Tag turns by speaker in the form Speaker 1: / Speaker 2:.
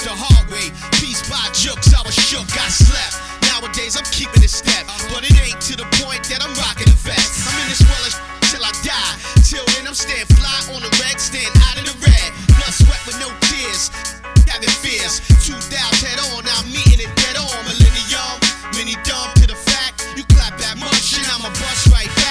Speaker 1: lose the hard way. Peace by jokes, I was shook, I slept. Nowadays I'm keeping it step, but it ain't to the